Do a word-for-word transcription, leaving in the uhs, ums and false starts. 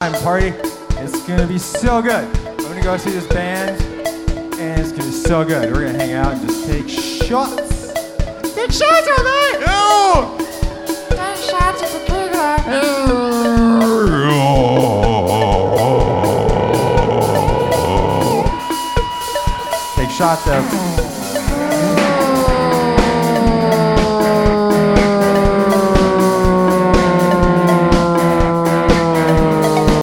party. It's gonna be so good. I'm gonna go see this band, and it's gonna be so good. We're gonna hang out and just take shots. Take shots all night. No. Take shots of tequila. Take shots of.